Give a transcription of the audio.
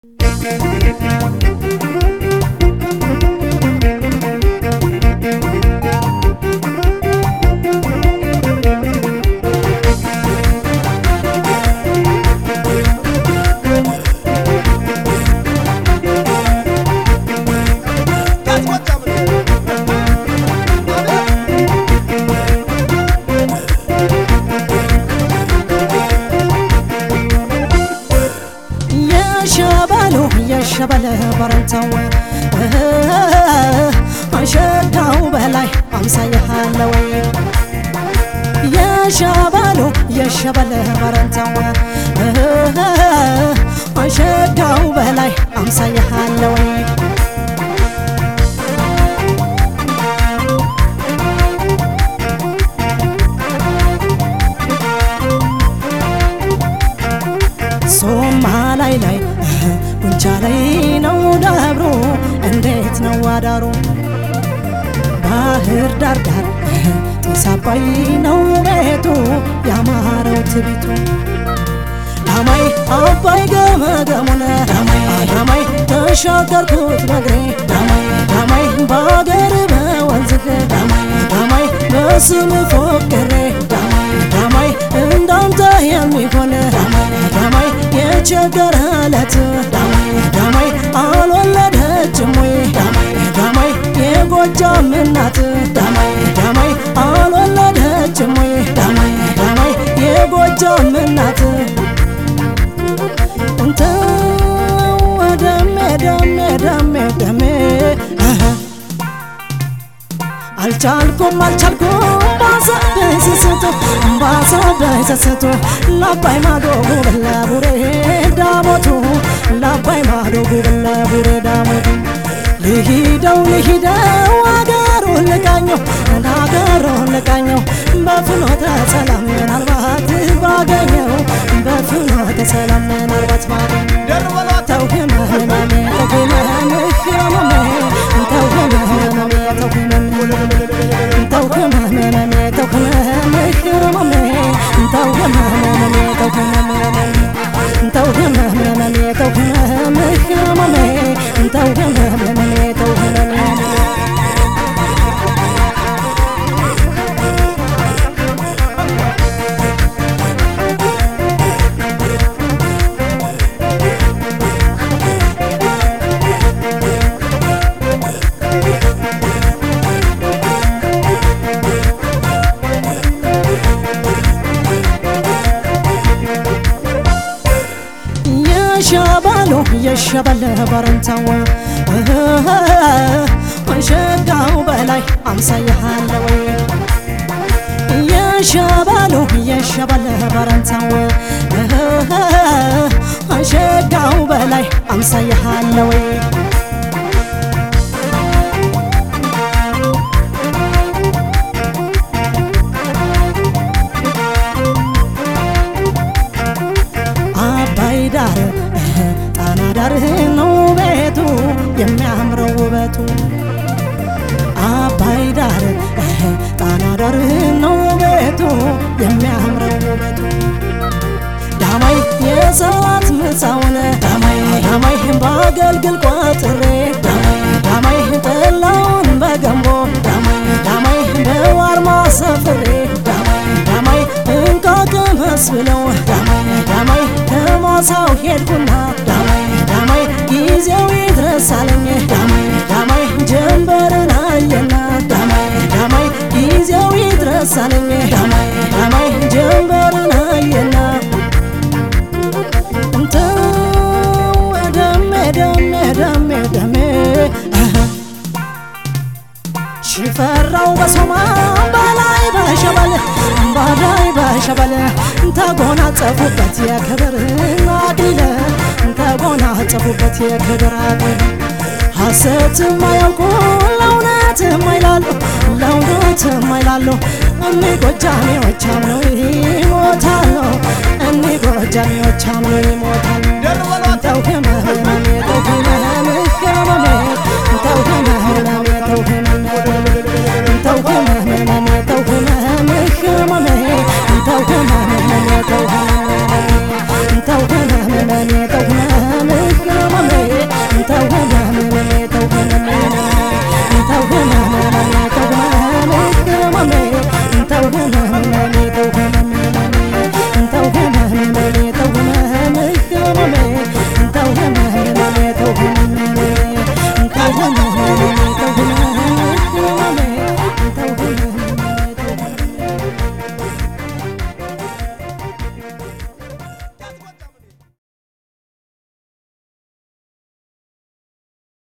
شبل برنتو أشداو بلاي أمسايح اللوي يا شبالو يا شبل برنتو أشداو بلاي أمسايح اللوي سوما لاي لاي ونجالي نو دابرو انديت نو وادارو باهر دار دار تسابي نو بيتو يا مارو تبيتو داماي أباي جما جمونا داماي تشاكر كوت مغري داماي باغر بوانزك داماي بسم فكري داماي اندانت يمي كونه داماي يشكر هالات داماي አልወለደችም ወይ ዳማይ የጎጃም እናት ዳማይ አልወለደችም ወይ ዳማይ የጎጃም እናት እንተው ደሜ አልቻልኩም ባሰበኝ ስስቱ ላባይ ማዶ ጉብለ ቡሬ ዳሞቱ ላባይ ማዶ ጉብለ ቡሬ ዳሞቱ ልሂደው አገሩን ልቃኘው በፍኖተ ሰላም ምናልባት ባገኘው በፍኖተ ሰላም ምናልባት ባገኘው ተው ህመሜ የሸበል በረንታው አንሸጋው በላይ አምሳያለው የሸበል በረንታው አንሸጋው በላይ አምሳያለው አባይ ዳር ዳር ነው ቤቱ የሚያምረው ውበቱ አባይ ዳር ጣና ዳር ነው ቤቱ የሚያምረው ውበቱ ዳማይ የሰዓት ምሳውን ዳማይ ባገልግል ቋጥሬ ዳማይ ጠላውን በገንቦ ዳማይ በዋርማ ሰፍሬ ዳማይ እንቃቅመስ ብለው ዳማይ ከማሳው ሄድኩና ዳማይ ጊዜው ይድረሳለኝ ዳማይ ጀንበርን አየና ዳማይ ጊዜው ይድረሳለኝ ዳማይ ጀንበርን አየና እንተው ደሜ ሽፈራው በሶማ ባላይ በሸበል ተጎናጸፉበት የክብር አክሊል ተጎናጸፉበት የክብር አክሊል ሐሰትም አያውቁ ለእውነትም አይላሉ እኒህ ጎጃሜዎች አምነው ይሞታሉ ተው ህመሜ ተው ህመም